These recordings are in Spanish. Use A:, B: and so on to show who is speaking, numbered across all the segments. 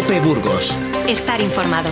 A: Cope Burgos.
B: Estar informado.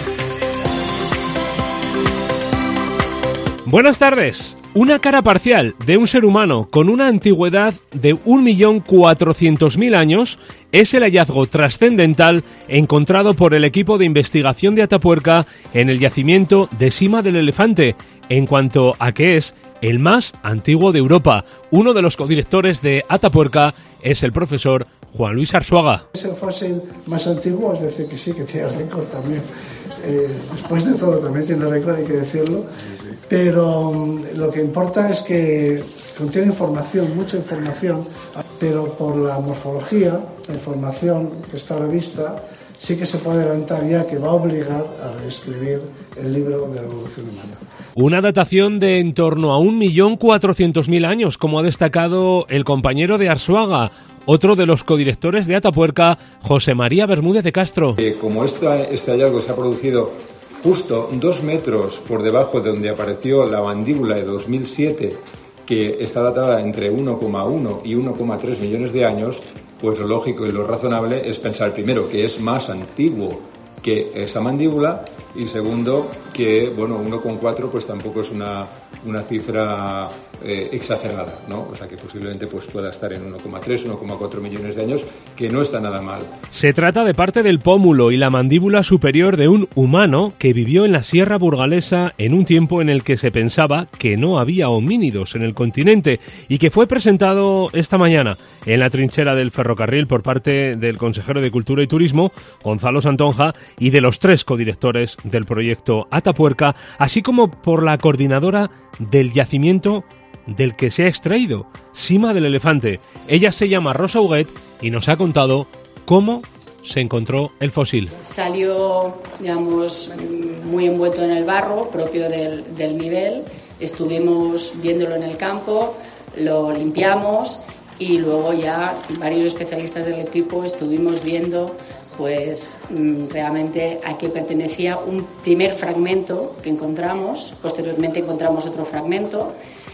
C: Buenas tardes. Una cara parcial de un ser humano con una antigüedad de 1.400.000 años es el hallazgo trascendental encontrado por el equipo de investigación de Atapuerca en el yacimiento de Sima del Elefante, en cuanto a que es el más antiguo de Europa. Uno de los codirectores de Atapuerca es el profesor Juan Luis Arzuaga.
D: Es el fósil más antiguo, es decir, que sí, que tiene récord también. Después de todo también tiene récord, hay que decirlo. Pero lo que importa es que contiene información, mucha información, pero por la morfología, la información que está a la vista, sí que se puede adelantar ya que va a obligar a reescribir el libro de la evolución humana.
C: Una datación de en torno a 1.400.000 años, como ha destacado el compañero de Arzuaga, otro de los codirectores de Atapuerca, José María Bermúdez de Castro.
E: Como este hallazgo se ha producido justo 2 metros por debajo de donde apareció la mandíbula de 2007, que está datada entre 1,1 y 1,3 millones de años, pues lo lógico y lo razonable es pensar primero que es más antiguo que esa mandíbula y segundo que, 1,4 pues tampoco es una cifra exagerada, ¿no? O sea que posiblemente pues pueda estar en 1,3, 1,4 millones de años, que no está nada mal.
C: Se trata de parte del pómulo y la mandíbula superior de un humano que vivió en la Sierra Burgalesa en un tiempo en el que se pensaba que no había homínidos en el continente y que fue presentado esta mañana en la trinchera del ferrocarril por parte del consejero de Cultura y Turismo, Gonzalo Santonja, y de los 3 codirectores del proyecto Atapuerca, así como por la coordinadora del yacimiento del que se ha extraído, Sima del Elefante. Ella se llama Rosa Huguet y nos ha contado cómo se encontró el fósil.
F: Salió, muy envuelto en el barro propio del nivel. Estuvimos viéndolo en el campo, lo limpiamos y luego ya varios especialistas del equipo estuvimos viendo pues realmente a qué pertenecía un primer fragmento que encontramos. Posteriormente encontramos otro fragmento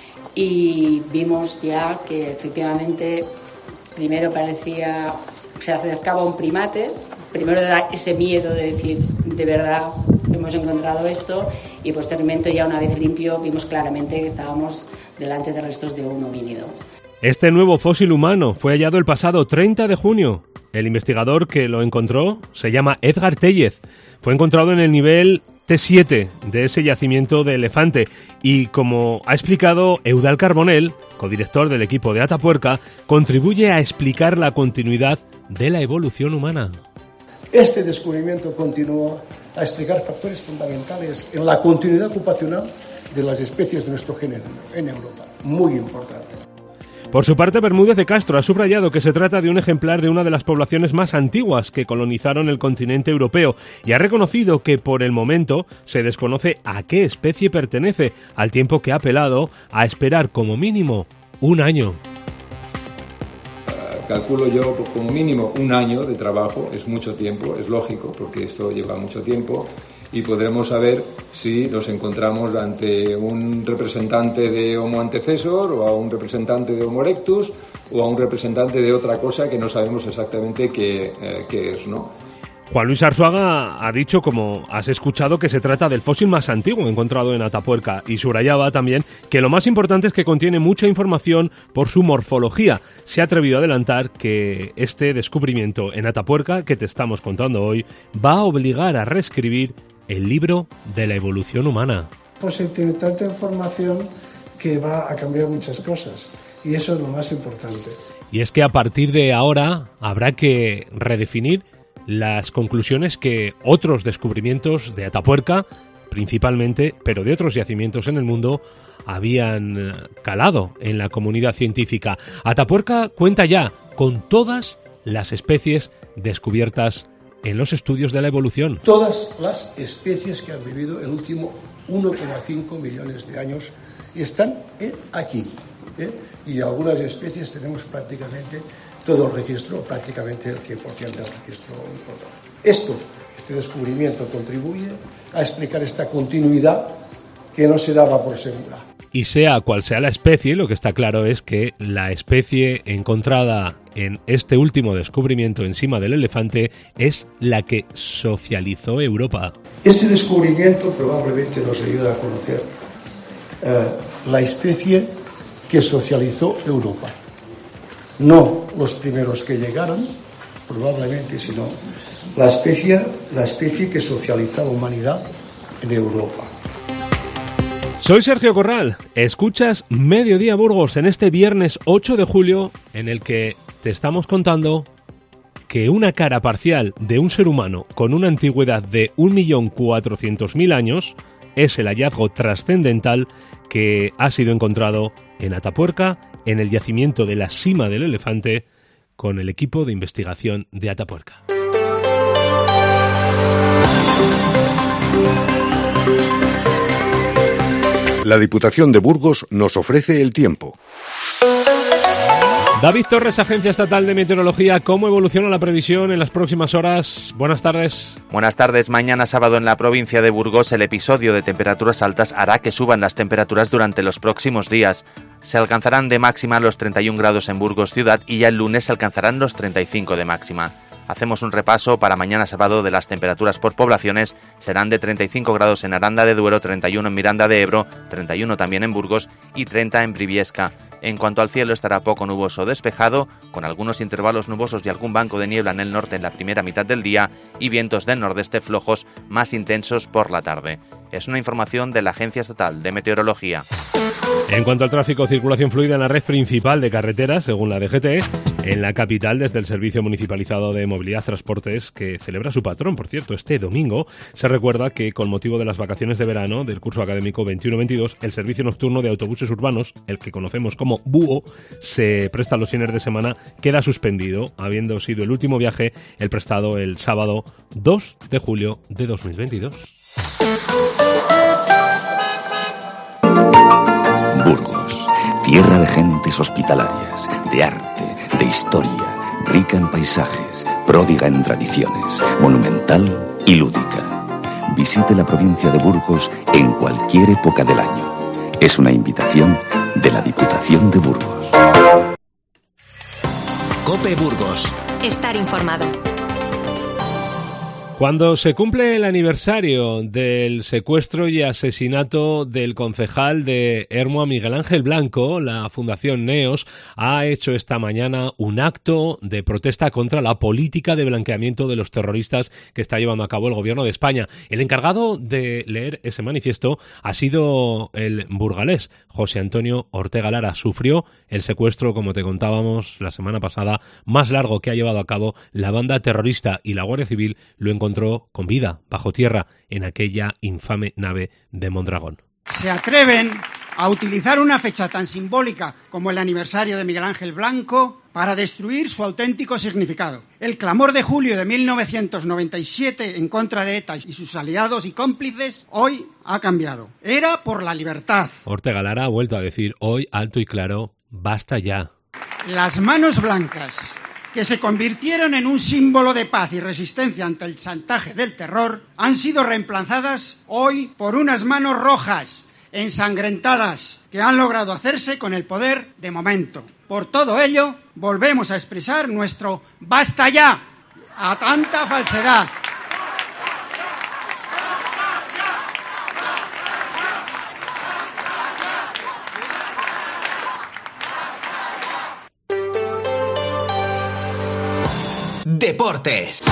F: y vimos ya que efectivamente primero se acercaba a un primate. Primero da ese miedo de decir, de verdad hemos encontrado esto, y posteriormente ya una vez limpio vimos claramente que estábamos delante de restos de un homínido.
C: Este nuevo fósil humano fue hallado el pasado 30 de junio. El investigador que lo encontró se llama Edgar Tellez. Fue encontrado en el nivel T7 de ese yacimiento de Elefante y, como ha explicado Eudal Carbonell, codirector del equipo de Atapuerca, contribuye a explicar la continuidad de la evolución humana.
D: Este descubrimiento continúa a explicar factores fundamentales en la continuidad ocupacional de las especies de nuestro género en Europa. Muy importante.
C: Por su parte, Bermúdez de Castro ha subrayado que se trata de un ejemplar de una de las poblaciones más antiguas que colonizaron el continente europeo y ha reconocido que por el momento se desconoce a qué especie pertenece, al tiempo que ha apelado a esperar como mínimo un año.
E: Calculo yo como mínimo un año de trabajo, es mucho tiempo, es lógico, porque esto lleva mucho tiempo. Y podremos saber si nos encontramos ante un representante de Homo antecessor o a un representante de Homo erectus o a un representante de otra cosa que no sabemos exactamente qué es, ¿no?
C: Juan Luis Arzuaga ha dicho, como has escuchado, que se trata del fósil más antiguo encontrado en Atapuerca y subrayaba también que lo más importante es que contiene mucha información por su morfología. Se ha atrevido a adelantar que este descubrimiento en Atapuerca que te estamos contando hoy va a obligar a reescribir el libro de la evolución humana.
D: Pues tiene tanta información que va a cambiar muchas cosas y eso es lo más importante.
C: Y es que a partir de ahora habrá que redefinir las conclusiones que otros descubrimientos de Atapuerca, principalmente, pero de otros yacimientos en el mundo, habían calado en la comunidad científica. Atapuerca cuenta ya con todas las especies descubiertas en los estudios de la evolución.
D: Todas las especies que han vivido el último 1,5 millones de años están aquí. Y algunas especies tenemos prácticamente todo el registro, prácticamente el 100% del registro importante. Este descubrimiento contribuye a explicar esta continuidad que no se daba por segura.
C: Y sea cual sea la especie, lo que está claro es que la especie encontrada en este último descubrimiento encima del elefante es la que socializó Europa.
D: Este descubrimiento probablemente nos ayuda a conocer la especie que socializó Europa. No los primeros que llegaron, probablemente, sino la especie que socializa la humanidad en Europa.
C: Soy Sergio Corral, escuchas Mediodía Burgos en este viernes 8 de julio en el que te estamos contando que una cara parcial de un ser humano con una antigüedad de 1.400.000 años es el hallazgo trascendental que ha sido encontrado en Atapuerca, en el yacimiento de la Sima del Elefante, con el equipo de investigación de Atapuerca.
A: La Diputación de Burgos nos ofrece el tiempo.
C: David Torres, Agencia Estatal de Meteorología, ¿cómo evoluciona la previsión en las próximas horas? Buenas tardes.
B: Buenas tardes. Mañana sábado en la provincia de Burgos el episodio de temperaturas altas hará que suban las temperaturas durante los próximos días. Se alcanzarán de máxima los 31 grados en Burgos ciudad y ya el lunes se alcanzarán los 35 de máxima. Hacemos un repaso para mañana sábado de las temperaturas por poblaciones. Serán de 35 grados en Aranda de Duero, 31 en Miranda de Ebro, 31 también en Burgos y 30 en Briviesca. En cuanto al cielo, estará poco nuboso o despejado, con algunos intervalos nubosos y algún banco de niebla en el norte en la primera mitad del día y vientos del nordeste flojos más intensos por la tarde. Es una información de la Agencia Estatal de Meteorología.
C: En cuanto al tráfico, circulación fluida en la red principal de carreteras, según la DGT, en la capital, desde el Servicio Municipalizado de Movilidad Transportes, que celebra su patrón, por cierto, este domingo. Se recuerda que, con motivo de las vacaciones de verano del curso académico 21-22, el servicio nocturno de autobuses urbanos, el que conocemos como BUO, se presta los fines de semana, queda suspendido, habiendo sido el último viaje el prestado el sábado 2 de julio de 2022.
G: Burgos, tierra de gentes hospitalarias, de arte, de historia, rica en paisajes, pródiga en tradiciones, monumental y lúdica. Visite la provincia de Burgos en cualquier época del año. Es una invitación de la Diputación de Burgos.
H: COPE Burgos. Estar informado.
C: Cuando se cumple el aniversario del secuestro y asesinato del concejal de Ermua, Miguel Ángel Blanco, la Fundación NEOS ha hecho esta mañana un acto de protesta contra la política de blanqueamiento de los terroristas que está llevando a cabo el Gobierno de España. El encargado de leer ese manifiesto ha sido el burgalés José Antonio Ortega Lara. Sufrió el secuestro, como te contábamos la semana pasada, más largo que ha llevado a cabo la banda terrorista, y la Guardia Civil lo encontró con vida, bajo tierra, en aquella infame nave de Mondragón.
I: Se atreven a utilizar una fecha tan simbólica como el aniversario de Miguel Ángel Blanco para destruir su auténtico significado. El clamor de julio de 1997 en contra de ETA y sus aliados y cómplices hoy ha cambiado. Era por la libertad.
C: Ortega Lara ha vuelto a decir hoy alto y claro: basta ya.
I: Las manos blancas, que se convirtieron en un símbolo de paz y resistencia ante el chantaje del terror, han sido reemplazadas hoy por unas manos rojas, ensangrentadas, que han logrado hacerse con el poder de momento. Por todo ello, volvemos a expresar nuestro ¡basta ya! A tanta falsedad.
H: Deportes.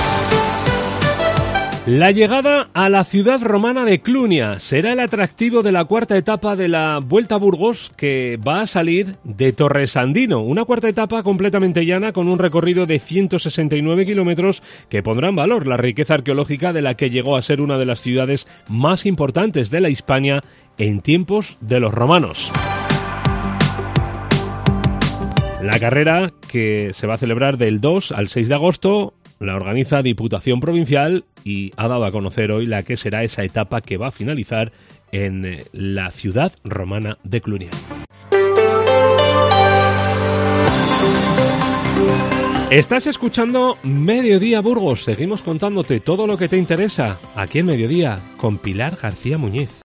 C: La llegada a la ciudad romana de Clunia será el atractivo de la cuarta etapa de la Vuelta a Burgos, que va a salir de Torresandino, una cuarta etapa completamente llana con un recorrido de 169 kilómetros que pondrá en valor la riqueza arqueológica de la que llegó a ser una de las ciudades más importantes de la Hispania en tiempos de los romanos. La carrera, que se va a celebrar del 2 al 6 de agosto, la organiza Diputación Provincial y ha dado a conocer hoy la que será esa etapa que va a finalizar en la ciudad romana de Clunia. Estás escuchando Mediodía Burgos. Seguimos contándote todo lo que te interesa aquí en Mediodía con Pilar García Muñiz.